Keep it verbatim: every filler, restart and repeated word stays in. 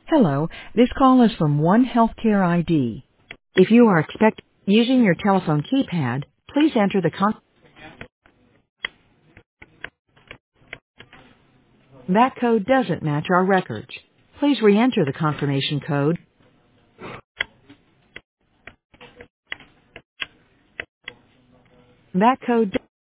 Hello, this call is from One Healthcare I D. If you are expect using your telephone keypad, please enter the con- that code doesn't match our records. Please re-enter the confirmation code. That code